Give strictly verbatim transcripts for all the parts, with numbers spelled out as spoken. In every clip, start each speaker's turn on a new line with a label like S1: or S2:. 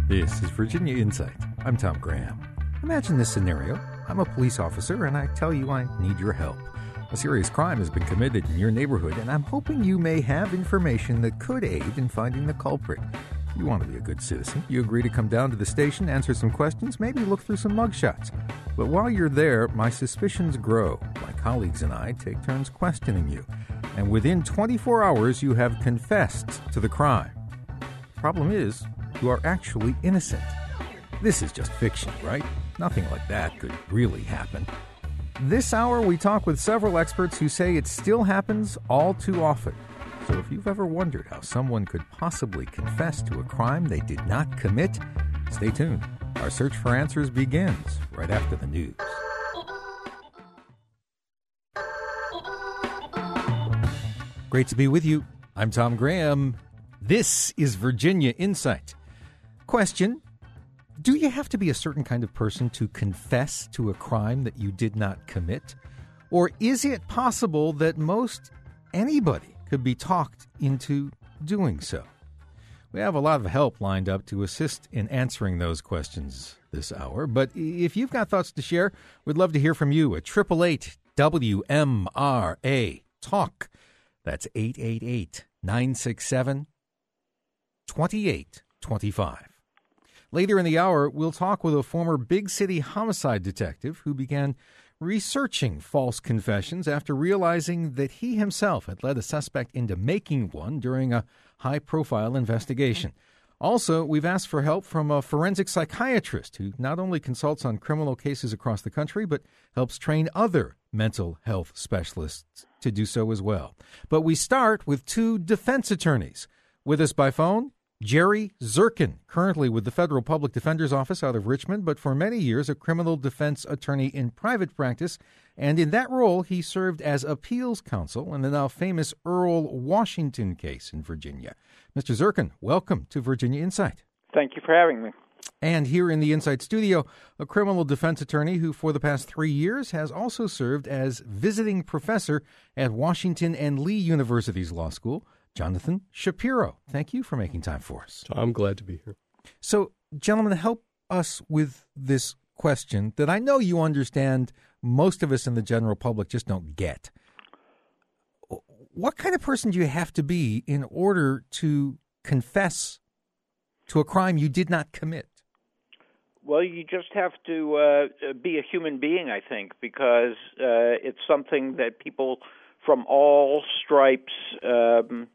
S1: This is Virginia Insight. I'm Tom Graham. Imagine this scenario. I'm a police officer and I tell you I need your help. A serious crime has been committed in your neighborhood and I'm hoping you may have information that could aid in finding the culprit. You want to be a good citizen. You agree to come down to the station, answer some questions, maybe look through some mugshots. But while you're there, my suspicions grow. My colleagues and I take turns questioning you. And within twenty-four hours, you have confessed to the crime. Problem is, you are actually innocent. This is just fiction, right? Nothing like that could really happen. This hour, we talk with several experts who say it still happens all too often. So if you've ever wondered how someone could possibly confess to a crime they did not commit, stay tuned. Our search for answers begins right after the news. Great to be with you. I'm Tom Graham. This is Virginia Insight. Question: do you have to be a certain kind of person to confess to a crime that you did not commit? Or is it possible that most anybody could be talked into doing so? We have a lot of help lined up to assist in answering those questions this hour. But if you've got thoughts to share, we'd love to hear from you at eight eight eight W M R A Talk. That's eight eight eight, nine six seven, two eight two five. Later in the hour, we'll talk with a former big city homicide detective who began researching false confessions after realizing that he himself had led a suspect into making one during a high-profile investigation. Also, we've asked for help from a forensic psychiatrist who not only consults on criminal cases across the country, but helps train other mental health specialists to do so as well. But we start with two defense attorneys. With us by phone, Jerry Zirkin, currently with the Federal Public Defender's Office out of Richmond, but for many years a criminal defense attorney in private practice. And in that role, he served as appeals counsel in the now famous Earl Washington case in Virginia. Mister Zirkin, welcome to Virginia Insight.
S2: Thank you for having me.
S1: And here in the Insight studio, a criminal defense attorney who for the past three years has also served as visiting professor at Washington and Lee University's Law School, Jonathan Shapiro. Thank you for making time for us.
S3: I'm glad to be here.
S1: So, gentlemen, help us with this question that I know you understand most of us in the general public just don't get. What kind of person do you have to be in order to confess to a crime you did not commit?
S2: Well, you just have to uh, be a human being, I think, because uh, it's something that people from all stripes um,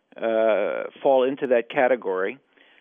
S2: uh, fall into that category.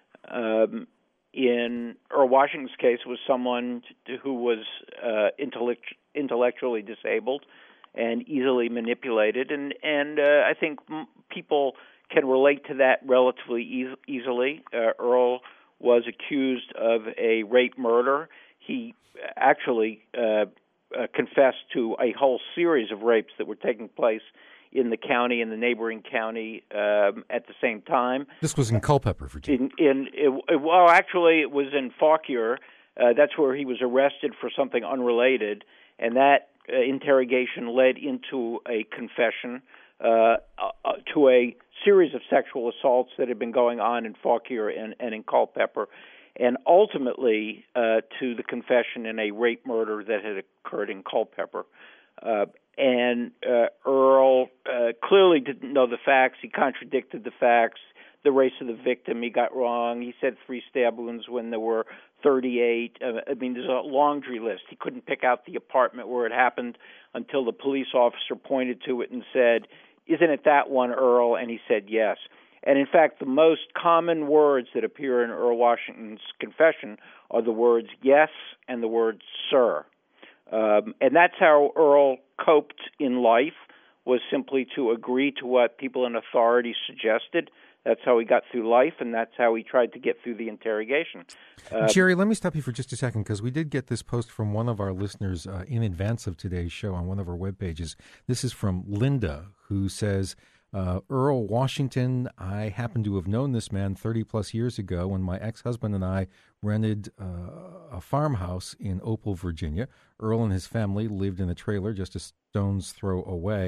S2: Um, in Earl Washington's case, was someone who was uh, intellect- intellectually disabled and easily manipulated, and and uh, I think m- people can relate to that relatively e- easily. Uh, Earl was accused of a rape murder. He actually uh, uh, confessed to a whole series of rapes that were taking place in the county and the neighboring county um, at the same time.
S1: This was in Culpeper, Virginia.
S2: In, in it, well, actually, it was in Fauquier. Uh, that's where he was arrested for something unrelated, and that uh, interrogation led into a confession uh, uh, to a series of sexual assaults that had been going on in Fauquier and, and in Culpeper, and ultimately uh, to the confession in a rape murder that had occurred in Culpeper. Uh, and uh, Earl uh, clearly didn't know the facts. He contradicted the facts. The race of the victim he got wrong. He said three stab wounds when there were thirty-eight. Uh, I mean, there's a laundry list. He couldn't pick out the apartment where it happened until the police officer pointed to it and said, "Isn't it that one, Earl?" And he said yes. And in fact, the most common words that appear in Earl Washington's confession are the words yes and the word sir. Um, and that's how Earl coped in life, was simply to agree to what people in authority suggested. That's how he got through life, and that's how he tried to get through the interrogation. Uh,
S1: Jerry, let me stop you for just a second, because we did get this post from one of our listeners uh, in advance of today's show on one of our web pages. This is from Linda, who says, uh, Earl Washington, I happen to have known this man thirty-plus years ago when my ex-husband and I rented uh, a farmhouse in Opal, Virginia. Earl and his family lived in a trailer just a stone's throw away.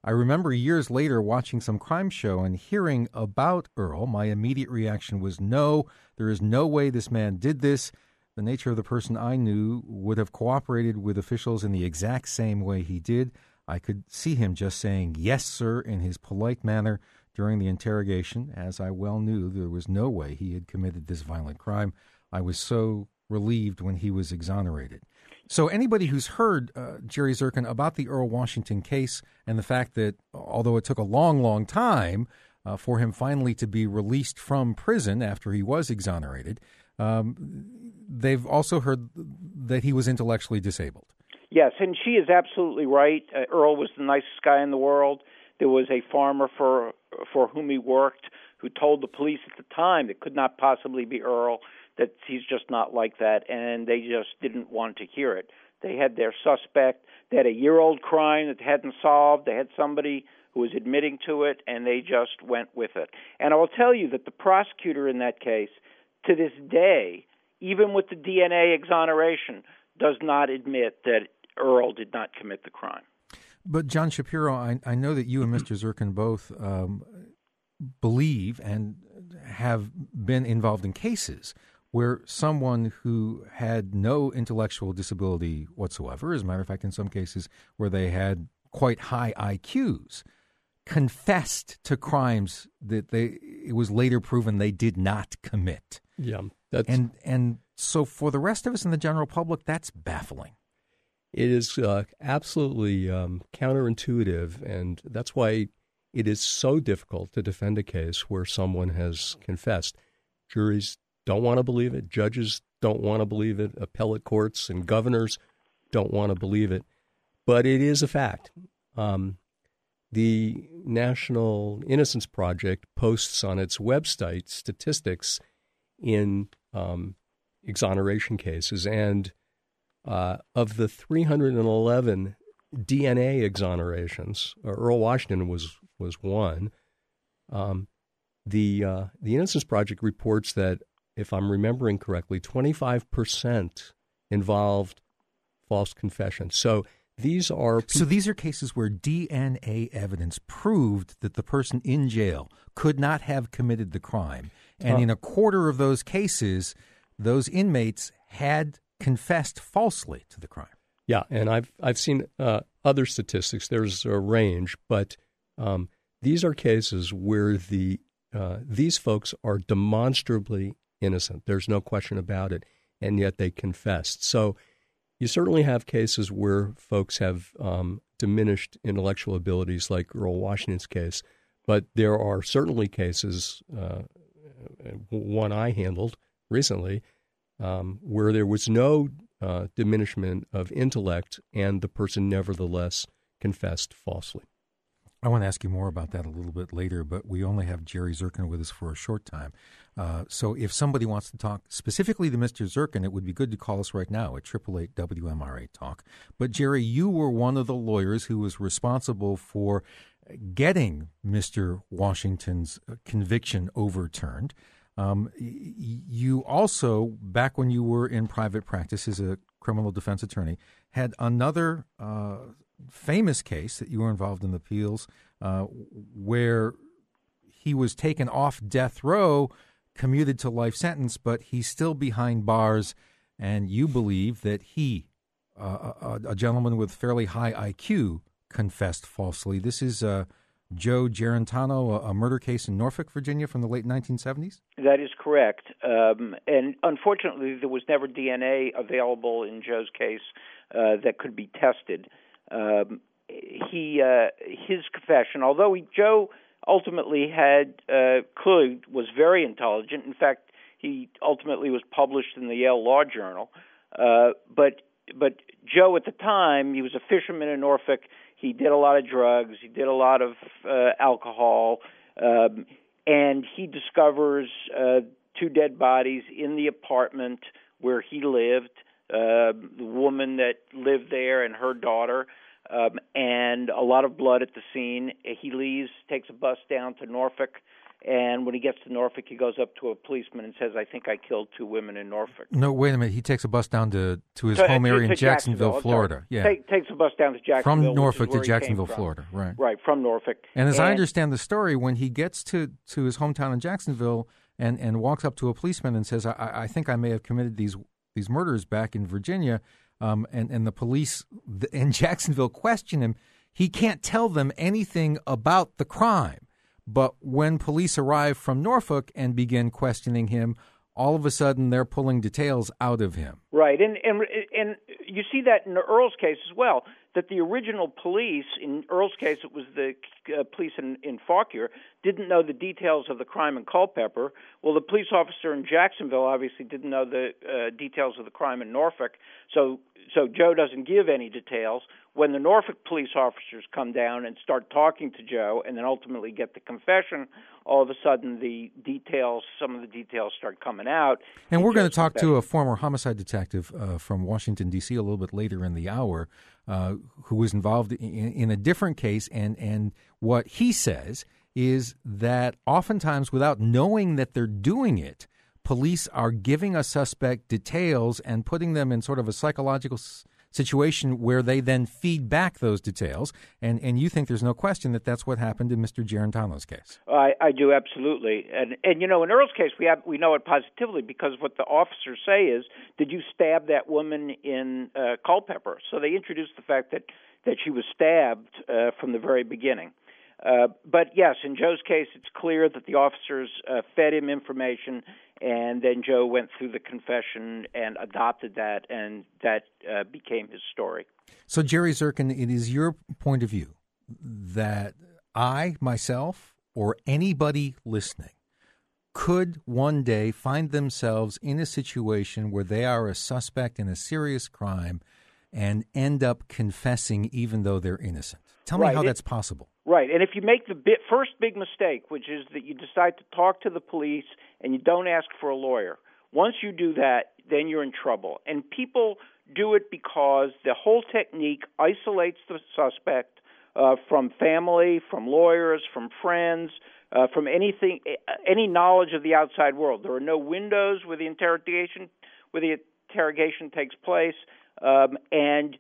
S1: I remember years later watching some crime show and hearing about Earl. My immediate reaction was, no, there is no way this man did this. The nature of the person I knew would have cooperated with officials in the exact same way he did. I could see him just saying, yes, sir, in his polite manner during the interrogation, as I well knew there was no way he had committed this violent crime. I was so relieved when he was exonerated. So anybody who's heard, uh, Jerry Zirkin, about the Earl Washington case and the fact that although it took a long, long time uh, for him finally to be released from prison after he was exonerated, um, they've also heard that he was intellectually disabled.
S2: Yes, and she is absolutely right. Uh, Earl was the nicest guy in the world. There was a farmer for for whom he worked who told the police at the time it could not possibly be Earl, that he's just not like that, and they just didn't want to hear it. They had their suspect. They had a year-old crime that they hadn't solved. They had somebody who was admitting to it, and they just went with it. And I will tell you that the prosecutor in that case, to this day, even with the D N A exoneration, does not admit that Earl did not commit the crime.
S1: But, John Shapiro, I, I know that you and Mister Zirkin both um, believe and have been involved in cases where someone who had no intellectual disability whatsoever, as a matter of fact, in some cases where they had quite high I Qs, confessed to crimes that they it was later proven they did not commit.
S3: Yeah, that's
S1: and and so for the rest of us in the general public, that's baffling.
S3: It is uh, absolutely um, counterintuitive, and that's why it is so difficult to defend a case where someone has confessed. Juries don't want to believe it. Judges don't want to believe it. Appellate courts and governors don't want to believe it. But it is a fact. Um, the National Innocence Project posts on its website statistics in um, exoneration cases, and uh, of the three hundred eleven D N A exonerations, Earl Washington was was one. Um, the uh, the Innocence Project reports that, if I'm remembering correctly, twenty-five percent involved false confessions. So these are pe-
S1: so these are cases where D N A evidence proved that the person in jail could not have committed the crime, and uh, in a quarter of those cases, those inmates had confessed falsely to the crime.
S3: Yeah, and I've I've seen uh, other statistics. There's a range, but um, these are cases where the uh, these folks are demonstrably innocent. There's no question about it, and yet they confessed. So you certainly have cases where folks have um, diminished intellectual abilities, like Earl Washington's case, but there are certainly cases, uh, one I handled recently, um, where there was no uh, diminishment of intellect, and the person nevertheless confessed falsely.
S1: I want to ask you more about that a little bit later, but we only have Jerry Zirkin with us for a short time. Uh, so if somebody wants to talk specifically to Mister Zirkin, it would be good to call us right now at eight eight eight W M R A Talk. But, Jerry, you were one of the lawyers who was responsible for getting Mister Washington's conviction overturned. Um, you also, back when you were in private practice as a criminal defense attorney, had another uh, famous case that you were involved in the appeals uh, where he was taken off death row, commuted to life sentence, but he's still behind bars, and you believe that he, uh, a, a gentleman with fairly high I Q, confessed falsely. This is uh, Joe Gerentano, a, a murder case in Norfolk, Virginia from the late nineteen seventies?
S2: That is correct. Um, and unfortunately, there was never D N A available in Joe's case uh, that could be tested. Um, he uh, his confession, although he, Joe ultimately had uh, clearly was very intelligent. In fact, he ultimately was published in the Yale Law Journal. Uh, but but Joe at the time, he was a fisherman in Norfolk. He did a lot of drugs. He did a lot of uh, alcohol, um, and he discovers uh, two dead bodies in the apartment where he lived. Uh, the woman that lived there and her daughter. Um, and a lot of blood at the scene. He leaves, takes a bus down to Norfolk, And when he gets to Norfolk, he goes up to a policeman and says, I think I killed two women in Norfolk.
S1: No, wait a minute. He takes a bus down to, to his
S2: to,
S1: home area
S2: to
S1: in Jacksonville,
S2: Jacksonville
S1: Florida. Yeah.
S2: Take, takes a bus down to Jacksonville.
S1: From Norfolk to Jacksonville,
S2: from.
S1: Florida. Right.
S2: Right, from Norfolk.
S1: And as
S2: and,
S1: I understand the story, when he gets to, to his hometown in Jacksonville and, and walks up to a policeman and says, I, I think I may have committed these these murders back in Virginia, um, and, and the police in Jacksonville question him, he can't tell them anything about the crime. But when police arrive from Norfolk and begin questioning him, all of a sudden they're pulling details out of him.
S2: Right, and and and you see that in Earl's case as well, that the original police, in Earl's case it was the uh, police in, in Fauquier, didn't know the details of the crime in Culpeper. Well, the police officer in Jacksonville obviously didn't know the uh, details of the crime in Norfolk, so so Joe doesn't give any details. When the Norfolk police officers come down and start talking to Joe and then ultimately get the confession, all of a sudden the details, some of the details start coming out.
S1: And we're going to talk to a former homicide detective uh, from Washington, D C a little bit later in the hour uh, who was involved in, in a different case. And, and what he says is that oftentimes without knowing that they're doing it, police are giving a suspect details and putting them in sort of a psychological s- situation where they then feed back those details. And, and you think there's no question that that's what happened in Mister Gerentano's case.
S2: I, I do, absolutely. And, and, you know, in Earl's case, we have we know it positively because what the officers say is, did you stab that woman in uh, Culpeper? So they introduced the fact that, that she was stabbed uh, from the very beginning. Uh, but, yes, in Joe's case, it's clear that the officers uh, fed him information, and then Joe went through the confession and adopted that, and that uh, became his story. So,
S1: Jerry Zirkin, it is your point of view that I, myself, or anybody listening could one day find themselves in a situation where they are a suspect in a serious crime and end up confessing even though they're innocent. Tell me
S2: right.
S1: how
S2: it,
S1: that's possible.
S2: Right. And if you make the bit, first big mistake, which is that you decide to talk to the police and you don't ask for a lawyer, once you do that, then you're in trouble. And people do it because the whole technique isolates the suspect uh, from family, from lawyers, from friends, uh, from anything, any knowledge of the outside world. There are no windows where the interrogation, where the interrogation takes place. Um, and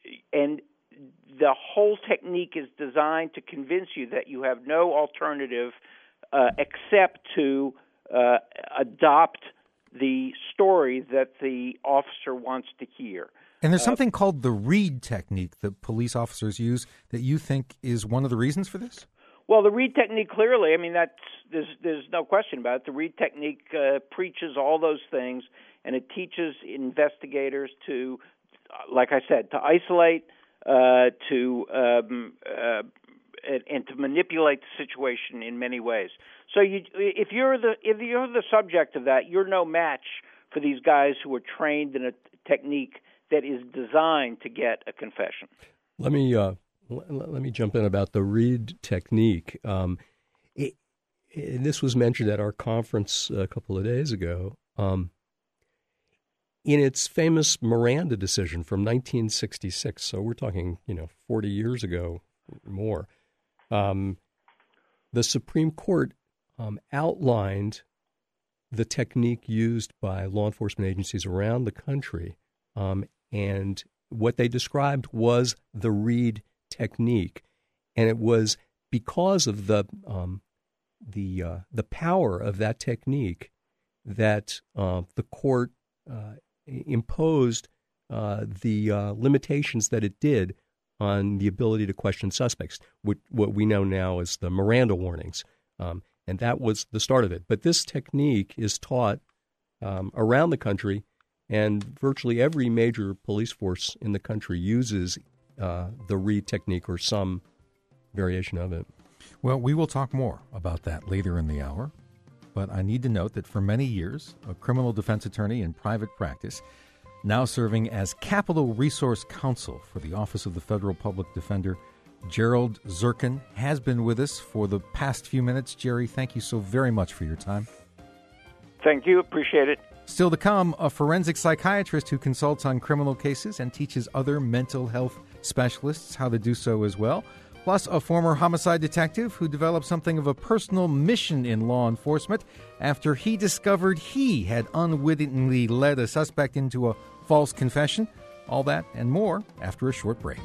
S2: and the whole technique is designed to convince you that you have no alternative uh, except to uh, adopt the story that the officer wants to hear.
S1: And there's
S2: uh,
S1: something called the Reed technique that police officers use that you think is one of the reasons for this?
S2: Well, the Reed technique, clearly, I mean, that's there's, there's no question about it. The Reed technique uh, preaches all those things, and it teaches investigators to, like I said, to isolate, uh, to um, uh, and, and to manipulate the situation in many ways. So, you, if you're the if you're the subject of that, you're no match for these guys who are trained in a technique that is designed to get a confession.
S3: Let me uh, let, let me jump in about the Reed technique. Um, it, it, this was mentioned at our conference a couple of days ago. Um, In its famous Miranda decision from nineteen sixty-six, so we're talking, you know, forty years ago or more, um, the Supreme Court um, outlined the technique used by law enforcement agencies around the country, um, and what they described was the Reed technique, and it was because of the um, the uh, the power of that technique that uh, the court uh, imposed uh, the uh, limitations that it did on the ability to question suspects, what, what we know now as the Miranda warnings. Um, and that was the start of it. But this technique is taught um, around the country, and virtually every major police force in the country uses uh, the Reed technique or some variation of it.
S1: Well, we will talk more about that later in the hour. But I need to note that for many years, a criminal defense attorney in private practice, now serving as Capital Resource Counsel for the Office of the Federal Public Defender, Gerald Zirkin, has been with us for the past few minutes. Jerry, thank you so very much for your time.
S2: Thank you. Appreciate it.
S1: Still to come, a forensic psychiatrist who consults on criminal cases and teaches other mental health specialists how to do so as well. plus a former homicide detective who developed something of a personal mission in law enforcement after he discovered he had unwittingly led a suspect into a false confession. All that and more after a short break.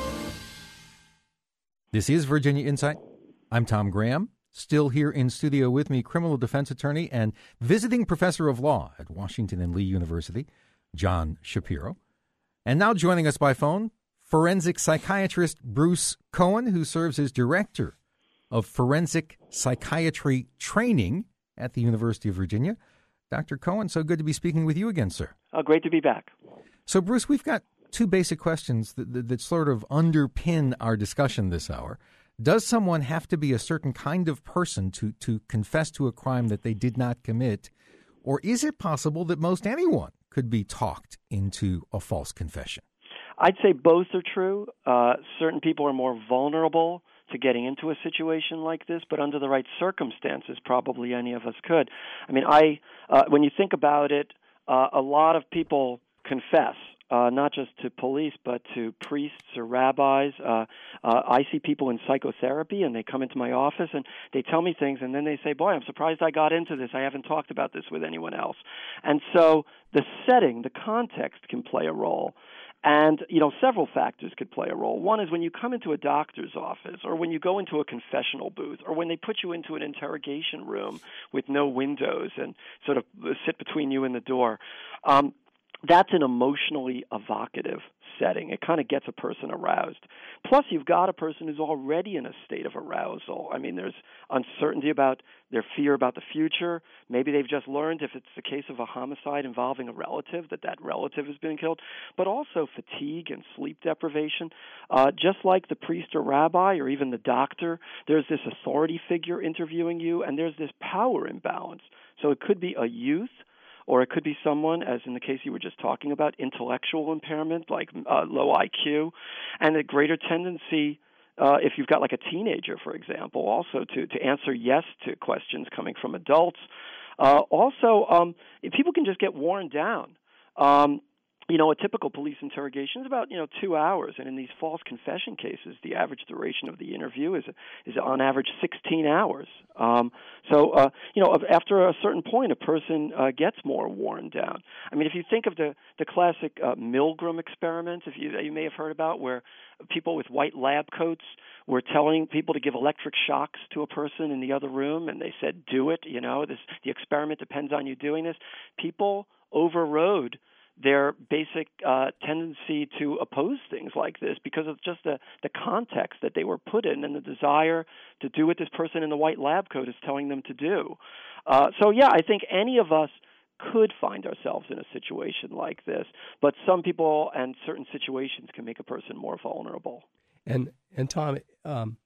S1: This is Virginia Insight. I'm Tom Graham. Still here in studio with me, criminal defense attorney and visiting professor of law at Washington and Lee University, John Shapiro. And now joining us by phone, forensic psychiatrist Bruce Cohen, who serves as director of forensic psychiatry training at the University of Virginia. Doctor Cohen, so good to be speaking with you again, sir.
S4: Oh, great to be back.
S1: So, Bruce, we've got two basic questions that, that, that sort of underpin our discussion this hour. Does someone have to be a certain kind of person to, to confess to a crime that they did not commit? Or is it possible that most anyone could be talked into a false confession?
S4: I'd say both are true. Uh, certain people are more vulnerable to getting into a situation like this, but under the right circumstances, probably any of us could. I mean, I uh, when you think about it, uh, a lot of people confess, uh, not just to police, but to priests or rabbis. Uh, uh, I see people in psychotherapy, and they come into my office, and they tell me things, and then they say, boy, I'm surprised I got into this. I haven't talked about this with anyone else. And so the setting, the context can play a role. And, you know, several factors could play a role. One is when you come into a doctor's office or when you go into a confessional booth or when they put you into an interrogation room with no windows and sort of sit between you and the door. Um, that's an emotionally evocative setting. It kind of gets a person aroused. Plus, you've got a person who's already in a state of arousal. I mean, there's uncertainty about their fear about the future. Maybe they've just learned, if it's the case of a homicide involving a relative, that that relative has been killed. But also fatigue and sleep deprivation. Uh, just like the priest or rabbi or even the doctor, there's this authority figure interviewing you, and there's this power imbalance. So it could be a youth, or it could be someone, as in the case you were just talking about, intellectual impairment, like uh, low I Q, and a greater tendency, uh, if you've got like a teenager, for example, also to, to answer yes to questions coming from adults. Uh, also, um, people can just get worn down. Um, You know, a typical police interrogation is about, you know, two hours. And in these false confession cases, the average duration of the interview is is on average sixteen hours. Um, so, uh, you know, after a certain point, a person uh, gets more worn down. I mean, if you think of the, the classic uh, Milgram experiment, if you, you may have heard about, where people with white lab coats were telling people to give electric shocks to a person in the other room, and they said, do it, you know, this the experiment depends on you doing this. People overrode their basic uh, tendency to oppose things like this because of just the, the context that they were put in and the desire to do what this person in the white lab coat is telling them to do. Uh, so, yeah, I think any of us could find ourselves in a situation like this, but some people and certain situations can make a person more vulnerable.
S3: And, and Tom, um,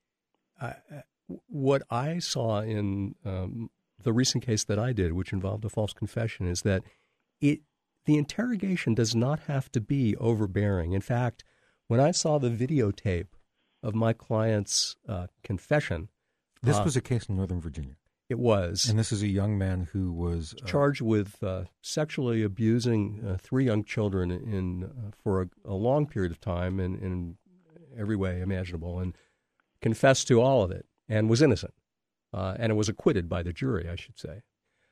S3: I, what I saw in um, the recent case that I did, which involved a false confession, is that it the interrogation does not have to be overbearing. In fact, when I saw the videotape of my client's uh, confession...
S1: This
S3: uh,
S1: was a case in Northern Virginia.
S3: It was.
S1: And this is a young man who was... Uh,
S3: charged with uh, sexually abusing uh, three young children in uh, for a, a long period of time in, in every way imaginable, and confessed to all of it and was innocent. Uh, and it was acquitted by the jury, I should say.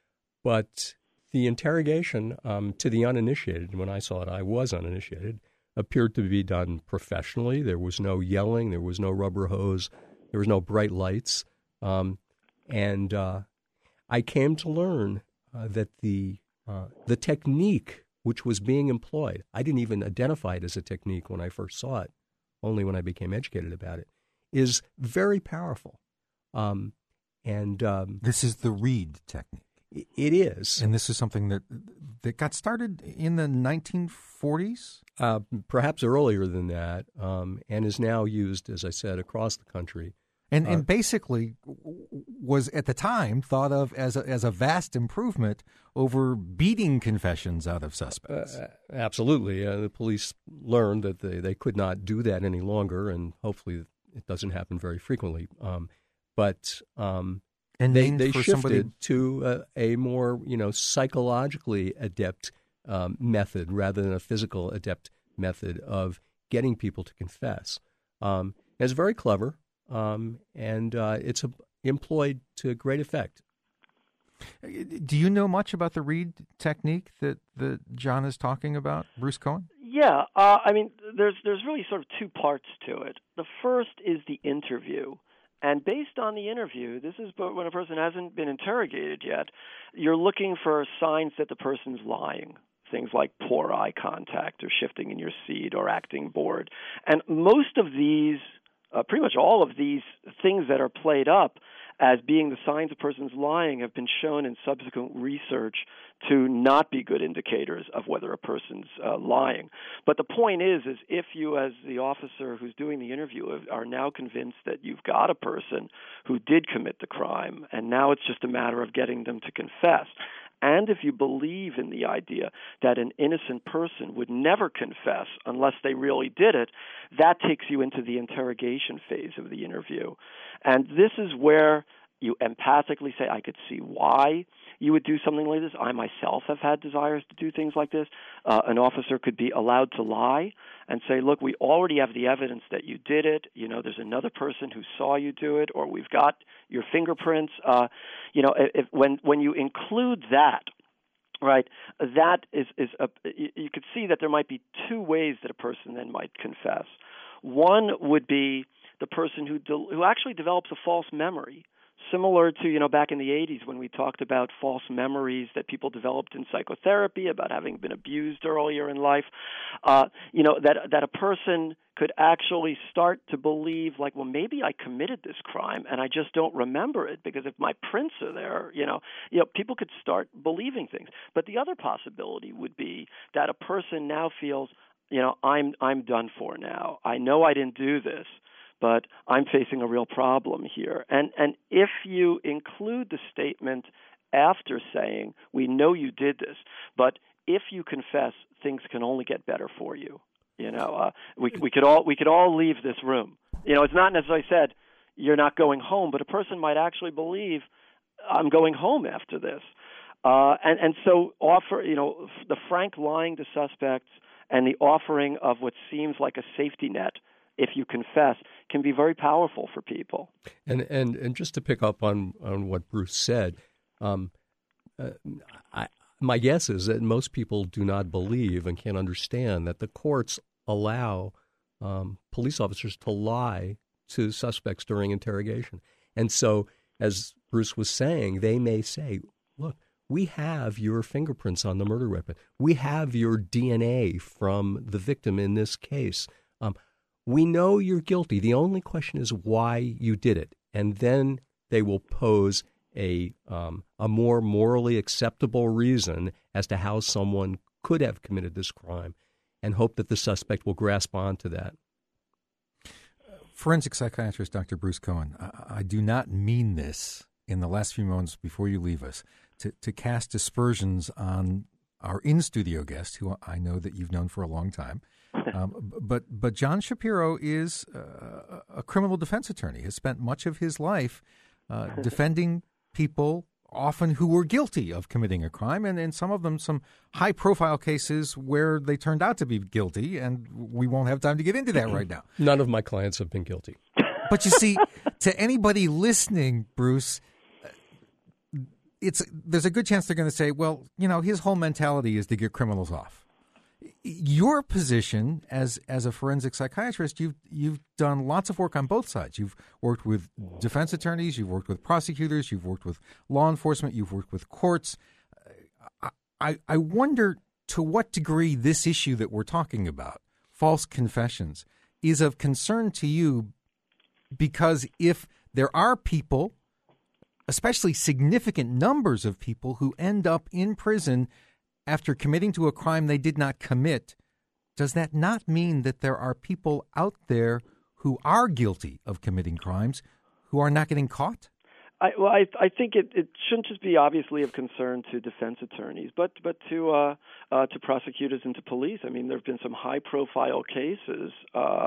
S3: But... the interrogation, um, to the uninitiated, and when I saw it, I was uninitiated, appeared to be done professionally. There was no yelling. There was no rubber hose. There was no bright lights. Um, and uh, I came to learn uh, that the uh, the technique which was being employed, I didn't even identify it as a technique when I first saw it, only when I became educated about it, is very powerful. Um, and um,
S1: This is the Reed technique.
S3: It is.
S1: And this is something that that got started in the nineteen forties?
S3: Uh, perhaps earlier than that, um, and is now used, as I said, across the country.
S1: And
S3: uh,
S1: and basically was at the time thought of as a, as a vast improvement over beating confessions out of suspects.
S3: Uh, absolutely. Uh, the police learned that they, they could not do that any longer, and hopefully it doesn't happen very frequently. Um, but... Um,
S1: And
S3: they they
S1: for
S3: shifted
S1: somebody...
S3: to a, a more, you know, psychologically adept um, method rather than a physical adept method of getting people to confess. Um, It's very clever, um, and uh, it's a, employed to great effect.
S1: Do you know much about the Reid technique that, that John is talking about, Bruce Cohen?
S4: Yeah, uh, I mean, there's there's really sort of two parts to it. The first is the interview. And based on the interview, this is when a person hasn't been interrogated yet, you're looking for signs that the person's lying. Things like poor eye contact or shifting in your seat or acting bored. And most of these, uh, pretty much all of these things that are played up as being the signs a person's lying have been shown in subsequent research to not be good indicators of whether a person's uh, lying. But the point is, is if you, as the officer who's doing the interview, are now convinced that you've got a person who did commit the crime, and now it's just a matter of getting them to confess, and if you believe in the idea that an innocent person would never confess unless they really did it, that takes you into the interrogation phase of the interview. And this is where you empathically say, I could see why you would do something like this. I myself have had desires to do things like this. Uh, an officer could be allowed to lie and say, look, we already have the evidence that you did it. You know, there's another person who saw you do it, or we've got your fingerprints. Uh, you know, if, when when you include that, right, that is, is a, you could see that there might be two ways that a person then might confess. One would be the person who de- who actually develops a false memory, similar to, you know, back in the eighties when we talked about false memories that people developed in psychotherapy about having been abused earlier in life. Uh, you know, that that a person could actually start to believe, like, well, maybe I committed this crime and I just don't remember it because if my prints are there, you know, you know, people could start believing things. But the other possibility would be that a person now feels, you know, I'm I'm done for now. I know I didn't do this, but I'm facing a real problem here. And and if you include the statement after saying, we know you did this, but if you confess, things can only get better for you. You know, uh, we we could all we could all leave this room. You know, it's not necessarily said you're not going home, but a person might actually believe I'm going home after this. Uh, and and so offer, you know, the frank lying to suspects and the offering of what seems like a safety net, if you confess, can be very powerful for people.
S3: And and and just to pick up on, on what Bruce said, um, uh, I, my guess is that most people do not believe and can't understand that the courts allow um, police officers to lie to suspects during interrogation. And so, as Bruce was saying, they may say, look, we have your fingerprints on the murder weapon. We have your D N A from the victim in this case. Um, we know you're guilty. The only question is why you did it. And then they will pose a um, a more morally acceptable reason as to how someone could have committed this crime and hope that the suspect will grasp onto that.
S1: Forensic psychiatrist Doctor Bruce Cohen, I, I do not mean this in the last few moments before you leave us to, to cast aspersions on our in-studio guest, who I know that you've known for a long time. Um, but but John Shapiro is uh, a criminal defense attorney, has spent much of his life uh, defending people often who were guilty of committing a crime, and in some of them some high-profile cases where they turned out to be guilty, and we won't have time to get into that right now.
S3: None of my clients have been guilty.
S1: But you see, to anybody listening, Bruce, it's there's a good chance they're going to say, well, you know, his whole mentality is to get criminals off. Your position as as a forensic psychiatrist, you've you've done lots of work on both sides. You've worked with defense attorneys, you've worked with prosecutors, you've worked with law enforcement, you've worked with courts. I, I, I wonder to what degree this issue that we're talking about, false confessions, is of concern to you, because if there are people, especially significant numbers of people, who end up in prison after committing to a crime they did not commit, does that not mean that there are people out there who are guilty of committing crimes who are not getting caught?
S4: I, well, I, I think it, it shouldn't just be obviously of concern to defense attorneys, but but to uh, uh, to prosecutors and to police. I mean, there have been some high-profile cases uh,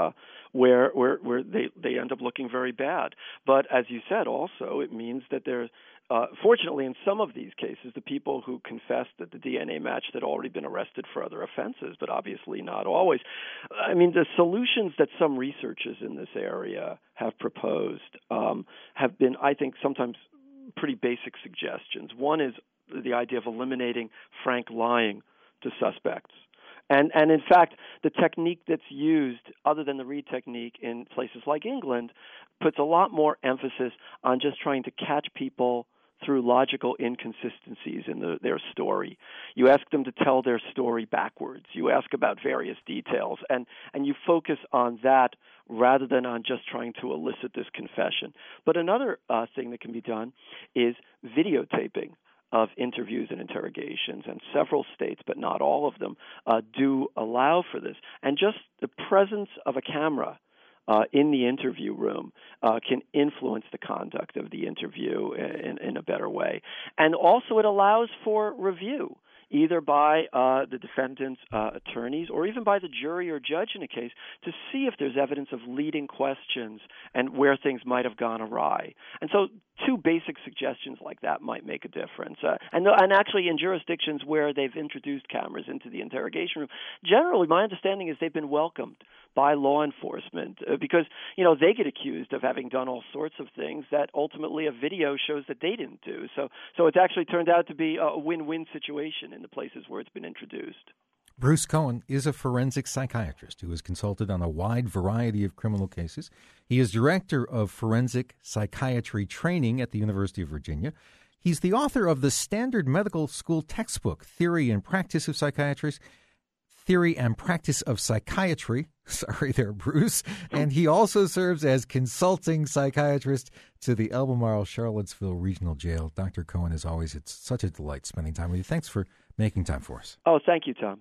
S4: where where where they they end up looking very bad. But as you said, also it means that there's uh, fortunately in some of these cases, the people who confessed that the D N A matched had already been arrested for other offenses, but obviously not always. I mean, the solutions that some researchers in this area have proposed um, have been, I think, sometimes pretty basic suggestions. One is the idea of eliminating frank lying to suspects. And and in fact, the technique that's used, other than the Reid technique in places like England, puts a lot more emphasis on just trying to catch people through logical inconsistencies in the, their story. You ask them to tell their story backwards. You ask about various details, and, and you focus on that rather than on just trying to elicit this confession. But another uh, thing that can be done is videotaping of interviews and interrogations, and several states, but not all of them, uh, do allow for this. And just the presence of a camera uh, in the interview room uh, can influence the conduct of the interview in, in a better way. And also it allows for review, either by uh, the defendant's uh, attorneys or even by the jury or judge in a case, to see if there's evidence of leading questions and where things might have gone awry. And so two basic suggestions like that might make a difference. Uh, and, and actually in jurisdictions where they've introduced cameras into the interrogation room, generally my understanding is they've been welcomed by law enforcement uh, because, you know, they get accused of having done all sorts of things that ultimately a video shows that they didn't do. So, so it's actually turned out to be a win-win situation in the places where it's been introduced.
S1: Bruce Cohen is a forensic psychiatrist who has consulted on a wide variety of criminal cases. He is director of forensic psychiatry training at the University of Virginia. He's the author of the Standard Medical School textbook, Theory and Practice of Psychiatry, Theory and Practice of Psychiatry. Sorry there, Bruce. And he also serves as consulting psychiatrist to the Albemarle Charlottesville Regional Jail. Doctor Cohen, as always, it's such a delight spending time with you. Thanks for making time for us.
S4: Oh, thank you, Tom.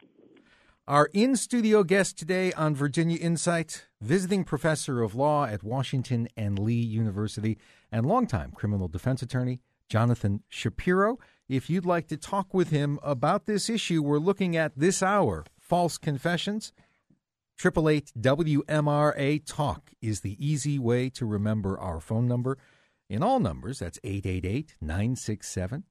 S1: Our in-studio guest today on Virginia Insight, visiting professor of law at Washington and Lee University and longtime criminal defense attorney, Jonathan Shapiro. If you'd like to talk with him about this issue we're looking at this hour, false confessions, eight eight eight W M R A talk is the easy way to remember our phone number. In all numbers, that's eight eight eight, nine six seven,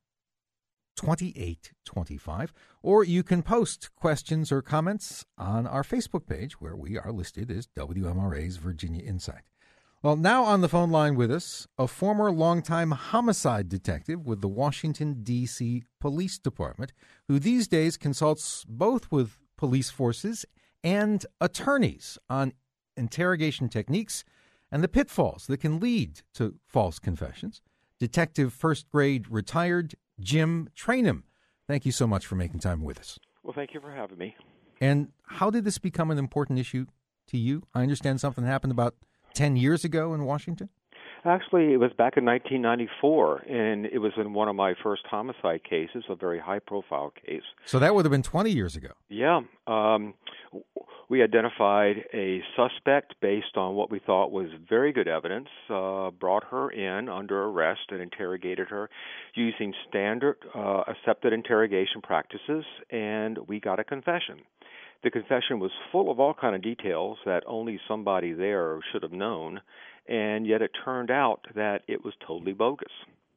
S1: two eight two five. Or you can post questions or comments on our Facebook page, where we are listed as W M R A's Virginia Insight. Well, now on the phone line with us, a former longtime homicide detective with the Washington, D C Police Department, who these days consults both with police forces and attorneys on interrogation techniques and the pitfalls that can lead to false confessions. Detective first grade retired Jim Trainum. Thank you so much for making time with us.
S5: Well, thank you for having me.
S1: And how did this become an important issue to you? I understand something happened about ten years ago in Washington?
S5: Actually, it was back in nineteen ninety-four, and it was in one of my first homicide cases, a very high-profile case.
S1: So that would have been twenty years ago.
S5: Yeah. Um, we identified a suspect based on what we thought was very good evidence, uh, brought her in under arrest and interrogated her using standard uh, accepted interrogation practices, and we got a confession. The confession was full of all kind of details that only somebody there should have known, and yet it turned out that it was totally bogus.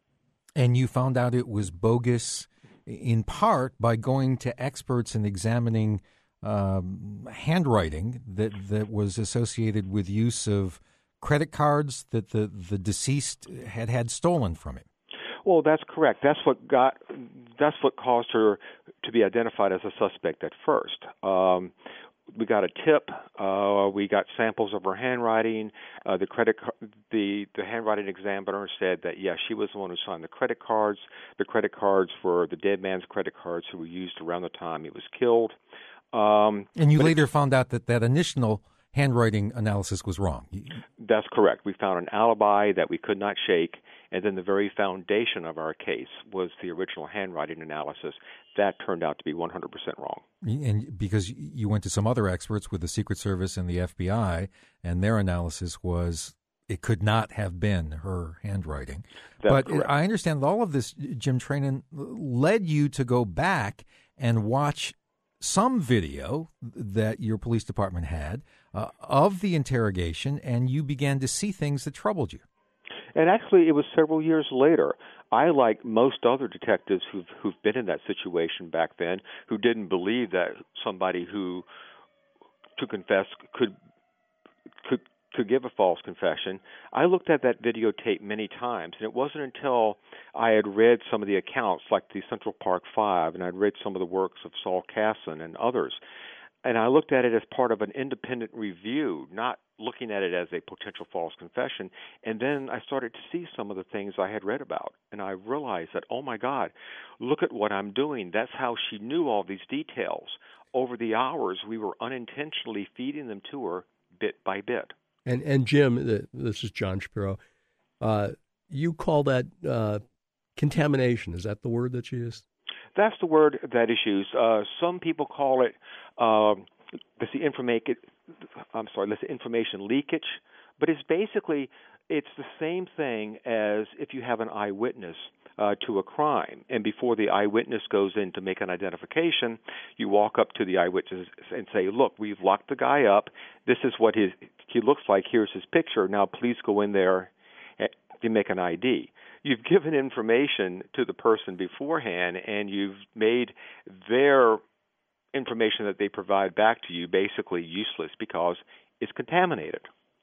S1: And you found out it was bogus in part by going to experts and examining um, handwriting that, that was associated with use of credit cards that the, the deceased had had stolen from him.
S5: Well, that's correct. That's what got. That's what caused her to be identified as a suspect at first. Um, we got a tip. Uh, we got samples of her handwriting. Uh, the credit, the the handwriting examiner said that yes, she was the one who signed the credit cards. The credit cards were the dead man's credit cards who were used around the time he was killed. Um,
S1: and you later it, found out that that initial handwriting analysis was wrong.
S5: That's correct. We found an alibi that we could not shake, and then the very foundation of our case was the original handwriting analysis. That turned out to be one hundred percent wrong.
S1: And because you went to some other experts with the Secret Service and the F B I, and their analysis was it could not have been her handwriting.
S5: That's
S1: but
S5: correct.
S1: I understand that all of this, Jim Trainum, led you to go back and watch some video that your police department had uh, of the interrogation, and you began to see things that troubled you.
S5: And actually, it was several years later. I, like most other detectives who've who've been in that situation back then, who didn't believe that somebody who to confess could could could give a false confession, I looked at that videotape many times, and it wasn't until I had read some of the accounts, like the Central Park Five, and I'd read some of the works of Saul Kasson and others, and I looked at it as part of an independent review, not looking at it as a potential false confession. And then I started to see some of the things I had read about, and I realized that, oh my God, look at what I'm doing. That's how she knew all these details. Over the hours, we were unintentionally feeding them to her bit by bit.
S3: And and Jim, this is John Shapiro. Uh, you call that uh, contamination. Is that the word that you used?
S5: That's the word that is used. Uh, some people call it uh, let's see, information. I'm sorry, let's say information leakage. But it's basically it's the same thing as if you have an eyewitness uh, to a crime, and before the eyewitness goes in to make an identification, you walk up to the eyewitness and say, "Look, we've locked the guy up. This is what his he looks like. Here's his picture. Now, please go in there to make an I D." You've given information to the person beforehand, and you've made their information that they provide back to you basically useless because it's contaminated.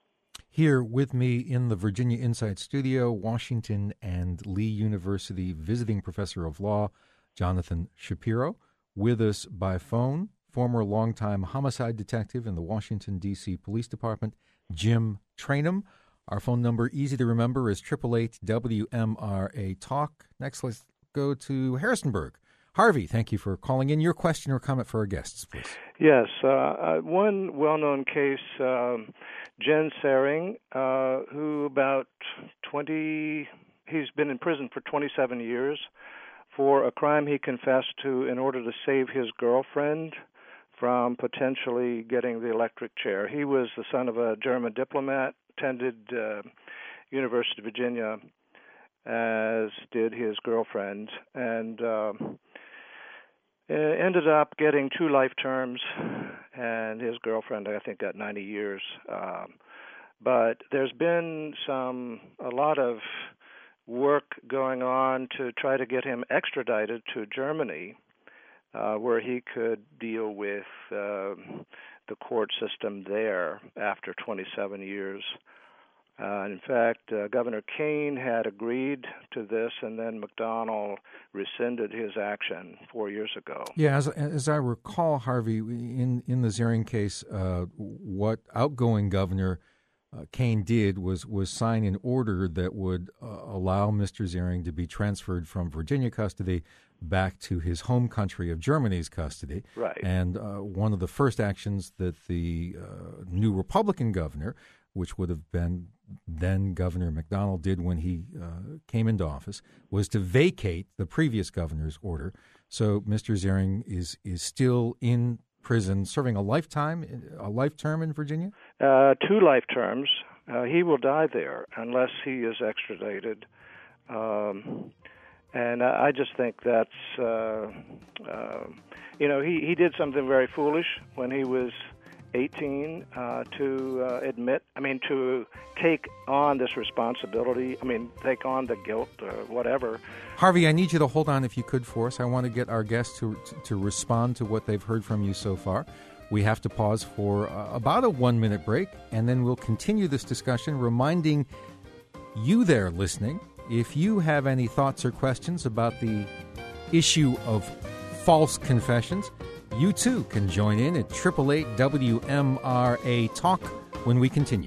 S1: Here with me in the Virginia Insight Studio, Washington and Lee University visiting professor of law, Jonathan Shapiro. With us by phone, former longtime homicide detective in the Washington, D C Police Department, Jim Trainum. Our phone number, easy to remember, is eight eight eight W M R A Talk. Next, let's go to Harrisonburg. Harvey, thank you for calling in. Your question or comment for our guests, please.
S6: Yes. Uh, uh, one well-known case, um, Jen Sering, uh, who about twenty, he's been in prison for twenty-seven years for a crime he confessed to in order to save his girlfriend from potentially getting the electric chair. He was the son of a German diplomat, attended uh, University of Virginia, as did his girlfriend, and uh, ended up getting two life terms, and his girlfriend, I think, got ninety years. Um, but there's been some a lot of work going on to try to get him extradited to Germany, uh, where he could deal with uh, the court system there after twenty-seven years. Uh, in fact, uh, Governor Kane had agreed to this, and then McDonnell rescinded his action four years ago.
S1: Yeah, as, as I recall, Harvey, in, in the Sering case, uh, what outgoing Governor uh, Kane did was, was sign an order that would uh, allow Mister Sering to be transferred from Virginia custody back to his home country of Germany's custody.
S6: Right.
S1: And uh, one of the first actions that the uh, new Republican governor, which would have been then Governor McDonnell, did when he uh, came into office, was to vacate the previous governor's order. So Mister Sering is is still in prison, serving a lifetime, a life term in Virginia?
S6: Uh, two life terms. Uh, he will die there unless he is extradited. Um, and I, I just think that's, uh, uh, you know, he, he did something very foolish when he was eighteen uh, to uh, admit, I mean, to take on this responsibility, I mean, take on the guilt or whatever.
S1: Harvey, I need you to hold on if you could for us. I want to get our guests to, to, to respond to what they've heard from you so far. We have to pause for uh, about a one-minute break, and then we'll continue this discussion, reminding you there listening, if you have any thoughts or questions about the issue of false confessions, you too can join in at eight eight eight W M R A Talk when we continue.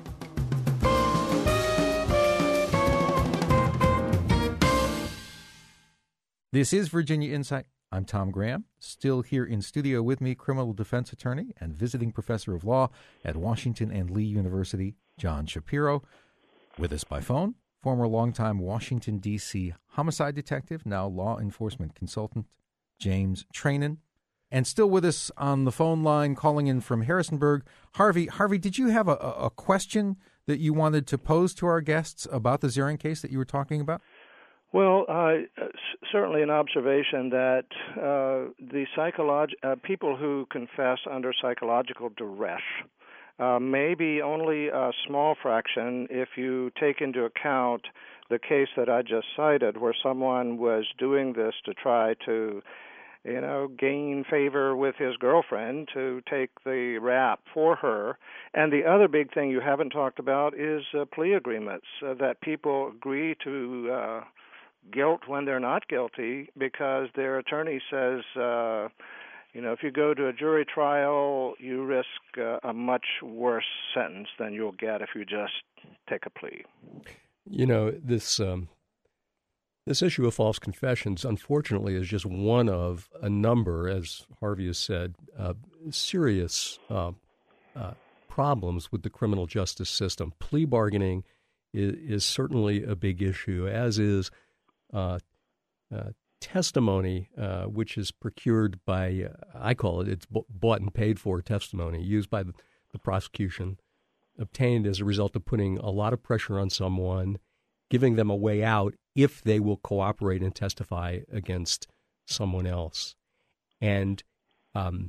S1: This is Virginia Insight. I'm Tom Graham, still here in studio with me, criminal defense attorney and visiting professor of law at Washington and Lee University, John Shapiro. With us by phone, former longtime Washington, D C homicide detective, now law enforcement consultant, James Trainum. And still with us on the phone line, calling in from Harrisonburg, Harvey. Harvey, did you have a, a question that you wanted to pose to our guests about the Sering case that you were talking about?
S6: Well, uh, certainly an observation that uh, the psycholog- uh, people who confess under psychological duress uh, may be only a small fraction if you take into account the case that I just cited, where someone was doing this to try to, you know, gain favor with his girlfriend to take the rap for her. And the other big thing you haven't talked about is uh, plea agreements, uh, that people agree to uh, guilt when they're not guilty because their attorney says, uh, you know, if you go to a jury trial, you risk uh, a much worse sentence than you'll get if you just take a plea.
S3: You know, this um, this issue of false confessions, unfortunately, is just one of a number, as Harvey has said, uh, serious uh, uh, problems with the criminal justice system. Plea bargaining is, is certainly a big issue, as is uh, uh, testimony, uh, which is procured by, uh, I call it, it's bought and paid for testimony used by the, the prosecution, obtained as a result of putting a lot of pressure on someone, giving them a way out if they will cooperate and testify against someone else. And um,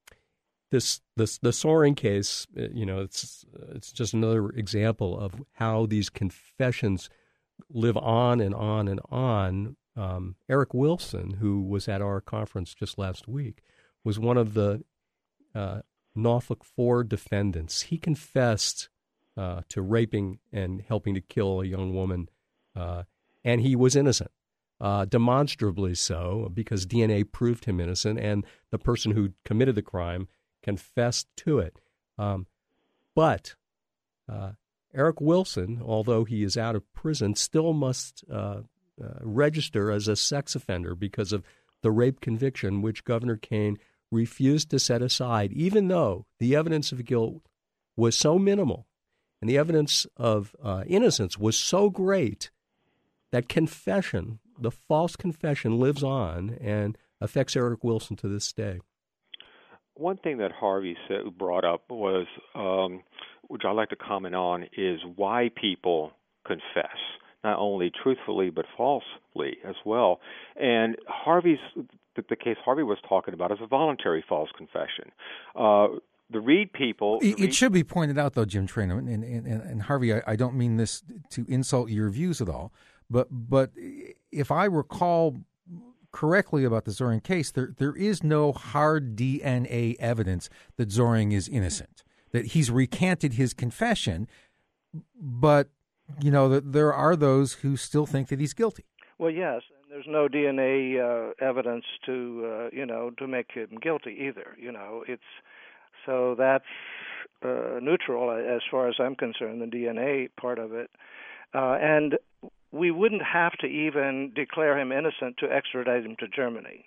S3: this, this the Soering case, you know, it's it's just another example of how these confessions live on and on and on. Um, Eric Wilson, who was at our conference just last week, was one of the uh, Norfolk Four defendants. He confessed uh, to raping and helping to kill a young woman, uh, and he was innocent, uh, demonstrably so, because D N A proved him innocent, and the person who committed the crime confessed to it. Um, but uh, Eric Wilson, although he is out of prison, still must uh, uh, register as a sex offender because of the rape conviction, which Governor Kane refused to set aside, even though the evidence of guilt was so minimal and the evidence of uh, innocence was so great that confession, the false confession, lives on and affects Eric Wilson to this day.
S5: One thing that Harvey said, brought up was, um, which I'd like to comment on, is why people confess, not only truthfully but falsely as well. And Harvey's the, the case Harvey was talking about is a voluntary false confession. Uh, the Reed people.
S1: It,
S5: Reed,
S1: it should be pointed out, though, Jim Trainum, and, and, and, and Harvey, I, I don't mean this to insult your views at all, but but if I recall correctly about the Zoring case, there there is no hard D N A evidence that Zoring is innocent, that he's recanted his confession, but, you know, that there are those who still think that he's guilty.
S6: Well, yes, and there's no D N A uh, evidence to, uh, you know, to make him guilty either. You know, it's so that's uh, neutral as far as I'm concerned, the D N A part of it, uh, and we wouldn't have to even declare him innocent to extradite him to Germany.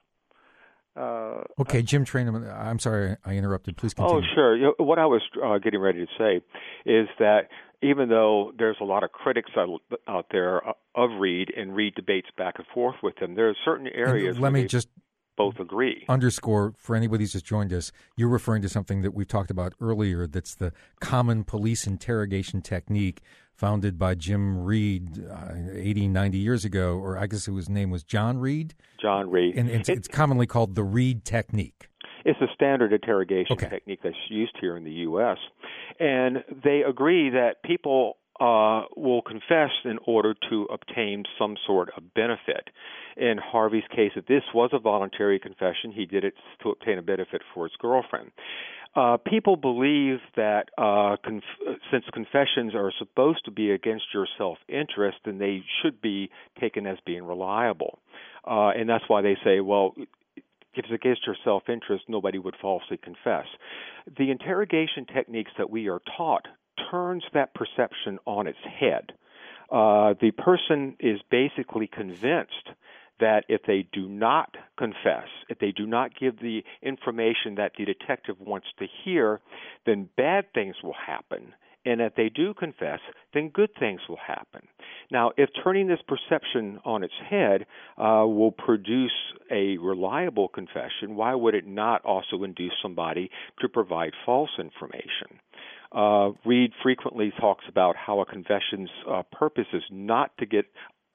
S6: Uh,
S1: okay, Jim Trainum, I'm sorry I interrupted. Please continue.
S5: Oh, sure. You know, what I was uh, getting ready to say is that even though there's a lot of critics out, out there of Reed, and Reed debates back and forth with him, there are certain areas
S1: and let
S5: where
S1: me
S5: they
S1: just
S5: both agree.
S1: Underscore, for anybody who's just joined us, you're referring to something that we've talked about earlier, that's the common police interrogation technique founded by Jim Reed uh, eighty, ninety years ago, or I guess his name was John Reed?
S5: John Reed.
S1: And, and it's,
S5: it,
S1: it's commonly called the Reed technique.
S5: It's a standard interrogation
S1: okay.
S5: technique that's used here in the U S, and they agree that people uh, will confess in order to obtain some sort of benefit. In Harvey's case, if this was a voluntary confession, he did it to obtain a benefit for his girlfriend. Uh, people believe that uh, conf- since confessions are supposed to be against your self-interest, then they should be taken as being reliable. Uh, and that's why they say, well, if it's against your self-interest, nobody would falsely confess. The interrogation techniques that we are taught turns that perception on its head. Uh, the person is basically convinced that if they do not confess, if they do not give the information that the detective wants to hear, then bad things will happen. And if they do confess, then good things will happen. Now, if turning this perception on its head uh, will produce a reliable confession, why would it not also induce somebody to provide false information? Uh, Reed frequently talks about how a confession's uh, purpose is not to get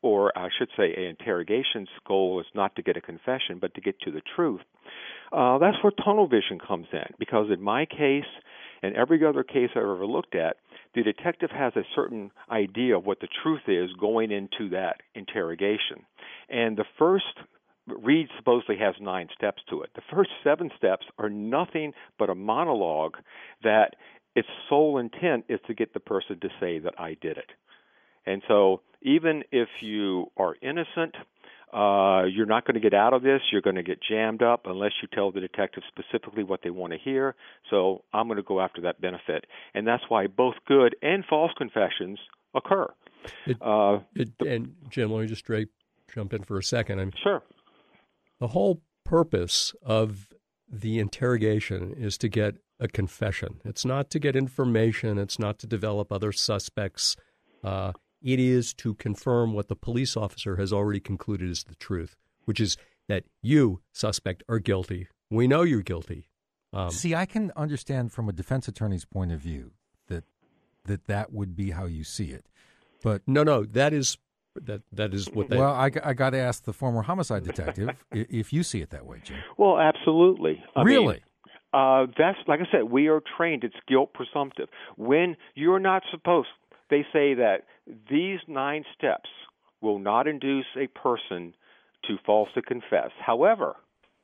S5: or I should say an interrogation's goal is not to get a confession, but to get to the truth, uh, that's where tunnel vision comes in. Because in my case and every other case I've ever looked at, the detective has a certain idea of what the truth is going into that interrogation. And the first Reed supposedly has nine steps to it. The first seven steps are nothing but a monologue that its sole intent is to get the person to say that I did it. And so even if you are innocent, uh, you're not going to get out of this. You're going to get jammed up unless you tell the detective specifically what they want to hear. So I'm going to go after that benefit. And that's why both good and false confessions occur.
S3: It,
S5: uh,
S3: it, and, Jim, let me just straight jump in for a second. I mean,
S5: sure.
S3: The whole purpose of the interrogation is to get a confession. It's not to get information. It's not to develop other suspects. Uh, it is to confirm what the police officer has already concluded is the truth, which is that you, suspect, are guilty. We know you're guilty. Um,
S1: See, I can understand from a defense attorney's point of view that that that would be how you see it. But
S3: no, no, that is that that is what they.
S1: Well, I, I got to ask the former homicide detective if you see it that way, Jim.
S5: Well, absolutely. I
S1: really?
S5: Mean, uh, that's like I said. We are trained. It's guilt presumptive. When you're not supposed, they say that these nine steps will not induce a person to falsely confess. However,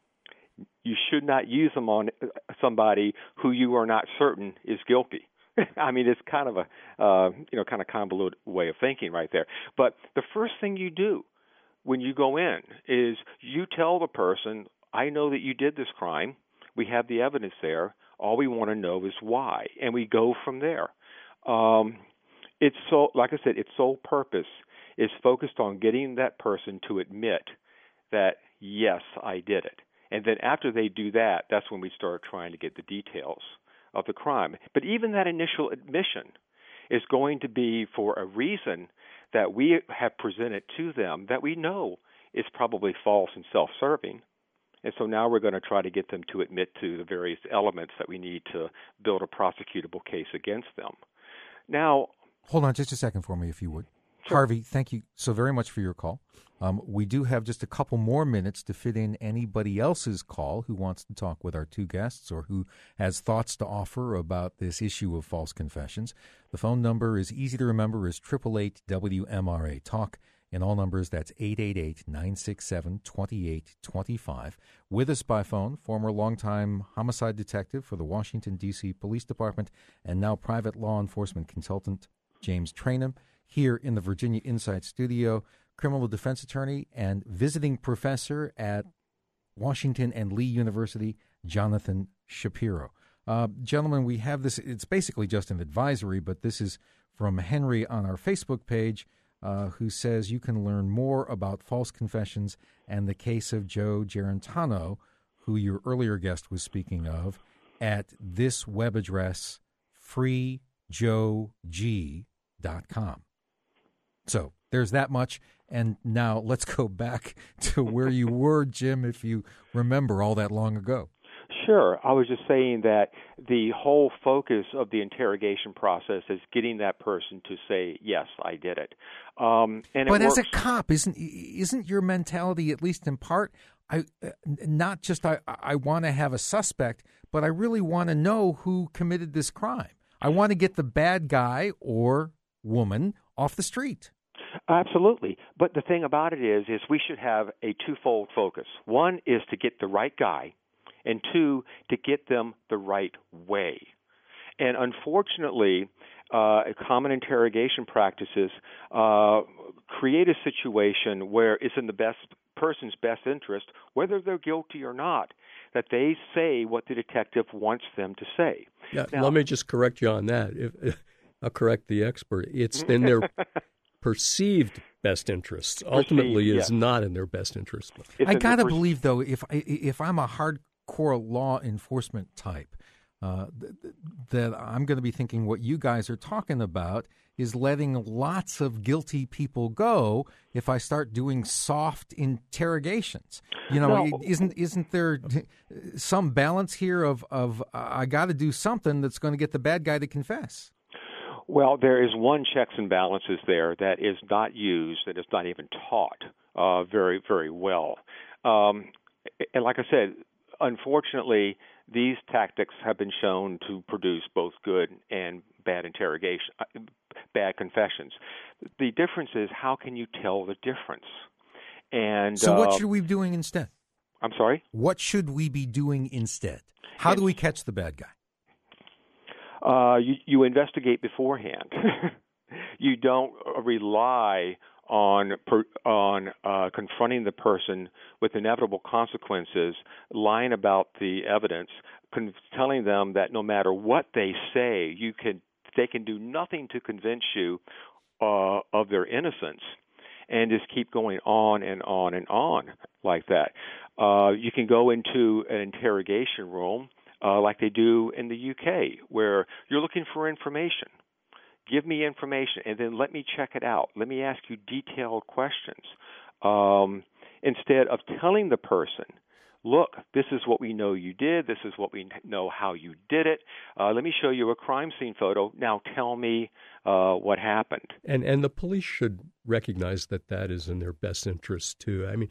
S5: you should not use them on somebody who you are not certain is guilty. I mean, it's kind of a uh, you know kind of convoluted way of thinking right there. But the first thing you do when you go in is you tell the person, "I know that you did this crime. We have the evidence there. All we want to know is why," and we go from there. Um, it's so, like I said, its sole purpose is focused on getting that person to admit that yes, I did it, and then after they do that, that's when we start trying to get the details of the crime. But even that initial admission is going to be for a reason that we have presented to them that we know is probably false and self-serving. And so now we're going to try to get them to admit to the various elements that we need to build a prosecutable case against them. Now,
S1: hold on just a second for me, if you would.
S5: Sure.
S1: Harvey, thank you so very much for your call. Um, we do have just a couple more minutes to fit in anybody else's call who wants to talk with our two guests or who has thoughts to offer about this issue of false confessions. The phone number is easy to remember, is eight eight eight W M R A Talk. In all numbers, that's eight eight eight, nine six seven, two eight two five. With us by phone, former longtime homicide detective for the Washington, D C Police Department and now private law enforcement consultant James Trainum. Here in the Virginia Insight Studio, criminal defense attorney and visiting professor at Washington and Lee University, Jonathan Shapiro. Uh, gentlemen, we have this. It's basically just an advisory, but this is from Henry on our Facebook page, uh, who says you can learn more about false confessions and the case of Joe Gerentano, who your earlier guest was speaking of, at this web address, free joe g dot com. So there's that much. And now let's go back to where you were, Jim, if you remember all that long ago.
S5: Sure. I was just saying that the whole focus of the interrogation process is getting that person to say, yes, I did it. Um, and
S1: but
S5: it
S1: as
S5: works.
S1: a cop, isn't isn't your mentality, at least in part, I uh, not just I, I want to have a suspect, but I really want to know who committed this crime. I want to get the bad guy or woman off the street.
S5: Absolutely. But the thing about it is, is we should have a twofold focus. One is to get the right guy, and two, to get them the right way. And unfortunately, uh, common interrogation practices uh, create a situation where it's in the best person's best interest, whether they're guilty or not, that they say what the detective wants them to say.
S3: Yeah,
S5: now,
S3: let me just correct you on that. If, if, I'll correct the expert. It's in their perceived best interests. Ultimately,
S5: Perceived,
S3: it is
S5: yes.
S3: not in their best interest.
S1: I gotta per- believe, though, if I, if I'm a hardcore law enforcement type, uh, th- th- that I'm going to be thinking what you guys are talking about is letting lots of guilty people go if I start doing soft interrogations. You know,
S5: no.
S1: isn't isn't there some balance here of of uh, I got to do something that's going to get the bad guy to confess?
S5: Well, there is one checks and balances there that is not used, that is not even taught uh, very, very well. Um, and like I said, unfortunately, these tactics have been shown to produce both good and bad interrogation, bad confessions. The difference is, how can you tell the difference? And
S1: so, what
S5: uh,
S1: should we be doing instead?
S5: I'm sorry?
S1: What should we be doing instead? How do we catch the bad guy?
S5: Uh, you, you investigate beforehand. You don't rely on per, on uh, confronting the person with inevitable consequences, lying about the evidence, con- telling them that no matter what they say, you can they can do nothing to convince you uh, of their innocence, and just keep going on and on and on like that. Uh, you can go into an interrogation room uh, like they do in the U K, where you're looking for information. Give me information, and then let me check it out. Let me ask you detailed questions. Um, instead of telling the person, look, this is what we know you did. This is what we know how you did it. Uh, let me show you a crime scene photo. Now tell me uh, what happened.
S3: And and the police should recognize that that is in their best interest, too. I mean,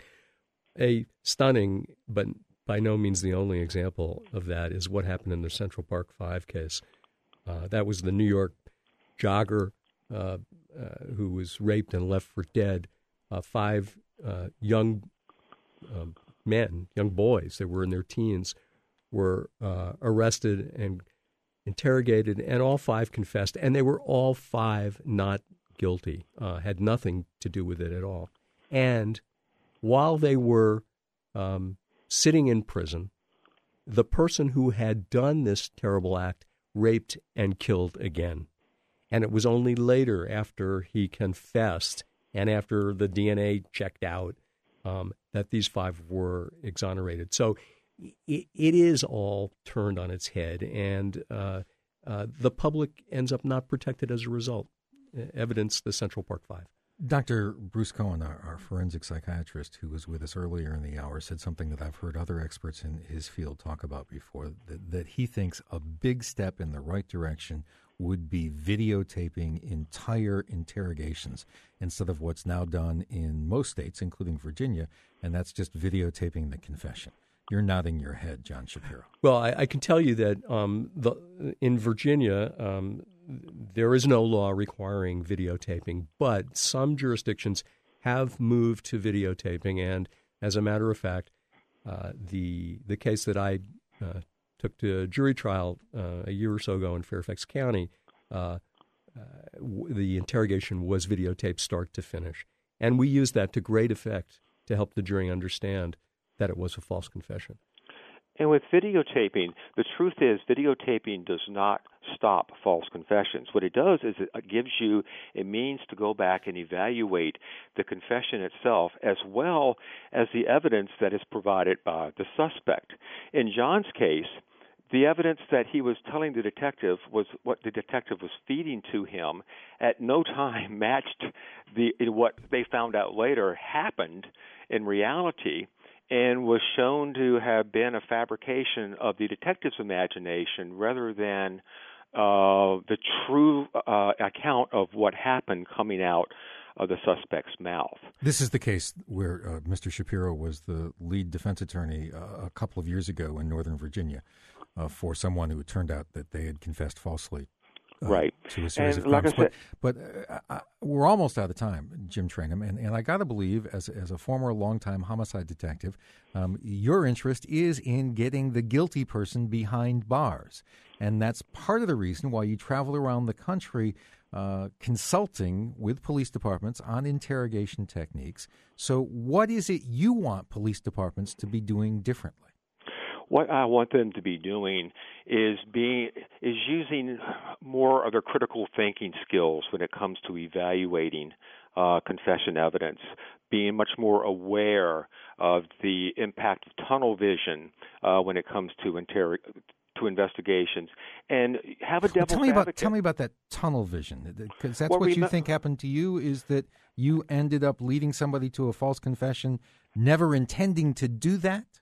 S3: a stunning, but by no means the only example of that is what happened in the Central Park Five case. Uh, that was the New York jogger uh, uh, who was raped and left for dead. Uh, five uh, young um, men, young boys that were in their teens, were uh, arrested and interrogated, and all five confessed, and they were all five not guilty, uh, had nothing to do with it at all. And while they were um, sitting in prison, the person who had done this terrible act raped and killed again. And it was only later, after he confessed and after the D N A checked out, um, that these five were exonerated. So it, it is all turned on its head, and uh, uh, the public ends up not protected as a result. Evidence the Central Park Five.
S1: Doctor Bruce Cohen, our, our forensic psychiatrist who was with us earlier in the hour, said something that I've heard other experts in his field talk about before, that, that he thinks a big step in the right direction would be videotaping entire interrogations instead of what's now done in most states, including Virginia, and that's just videotaping the confession. You're nodding your head, John Shapiro.
S3: Well, I, I can tell you that um, the, in Virginia, um, there is no law requiring videotaping, but some jurisdictions have moved to videotaping, and as a matter of fact, uh, the the case that I uh, took to a jury trial uh, a year or so ago in Fairfax County, uh, uh, w- the interrogation was videotaped start to finish. And we used that to great effect to help the jury understand that it was a false confession.
S5: And with videotaping, the truth is videotaping does not stop false confessions. What it does is it gives you a means to go back and evaluate the confession itself as well as the evidence that is provided by the suspect. In John's case, the evidence that he was telling the detective was what the detective was feeding to him at no time matched the what they found out later happened in reality, and was shown to have been a fabrication of the detective's imagination rather than uh, the true uh, account of what happened coming out of the suspect's mouth.
S1: This is the case where uh, Mister Shapiro was the lead defense attorney uh, a couple of years ago in Northern Virginia uh, for someone who it turned out that they had confessed falsely. Uh,
S5: right.
S1: To a series
S5: and
S1: of
S5: like
S1: crimes.
S5: I said,
S1: but but uh, uh, we're almost out of time, Jim Trainum, and, and I got to believe, as, as a former longtime homicide detective, um, your interest is in getting the guilty person behind bars. And that's part of the reason why you travel around the country uh, consulting with police departments on interrogation techniques. So what is it you want police departments to be doing differently?
S5: What I want them to be doing is being is using more of their critical thinking skills when it comes to evaluating uh, confession evidence, being much more aware of the impact of tunnel vision uh, when it comes to inter- to investigations, and have a devil's
S1: well, tell me about
S5: advocate.
S1: tell me about that tunnel vision, because that's
S5: well,
S1: what you
S5: me-
S1: think happened to you, is that you ended up leading somebody to a false confession, never intending to do that?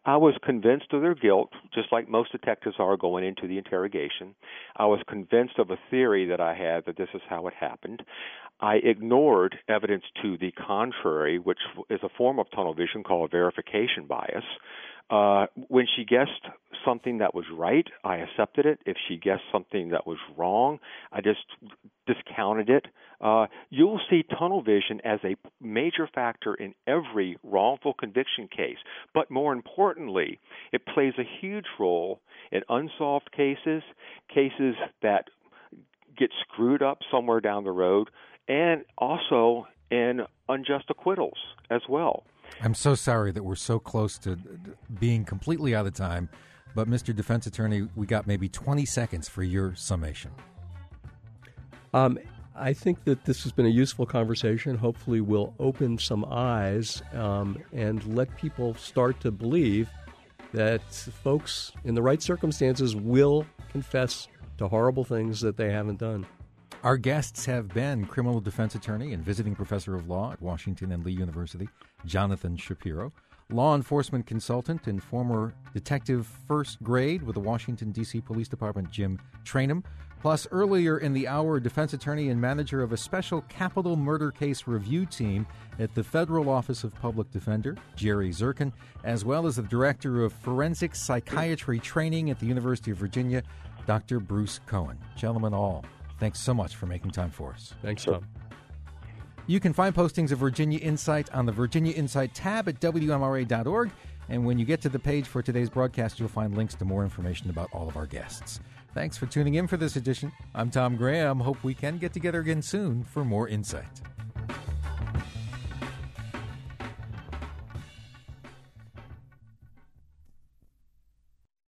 S5: I was convinced of their guilt, just like most detectives are going into the interrogation. I was convinced of a theory that I had that this is how it happened. I ignored evidence to the contrary, which is a form of tunnel vision called verification bias. Uh, when she guessed something that was right, I accepted it. If she guessed something that was wrong, I just discounted it. Uh, you'll see tunnel vision as a major factor in every wrongful conviction case. But more importantly, it plays a huge role in unsolved cases, cases that get screwed up somewhere down the road, and also in unjust acquittals as well.
S1: I'm so sorry that we're so close to being completely out of time, but Mister Defense Attorney, we got maybe twenty seconds for your summation.
S3: Um, I think that this has been a useful conversation. Hopefully we'll open some eyes um, and let people start to believe that folks in the right circumstances will confess to horrible things that they haven't done.
S1: Our guests have been criminal defense attorney and visiting professor of law at Washington and Lee University, Jonathan Shapiro, law enforcement consultant and former detective first grade with the Washington, D C Police Department, Jim Trainum, plus earlier in the hour, defense attorney and manager of a special capital murder case review team at the Federal Office of Public Defender, Jerry Zirkin, as well as the director of forensic psychiatry training at the University of Virginia, Doctor Bruce Cohen. Gentlemen all, thanks so much for making time for us.
S3: Thanks, Tom.
S1: You can find postings of Virginia Insight on the Virginia Insight tab at W M R A dot org. And when you get to the page for today's broadcast, you'll find links to more information about all of our guests. Thanks for tuning in for this edition. I'm Tom Graham. Hope we can get together again soon for more Insight.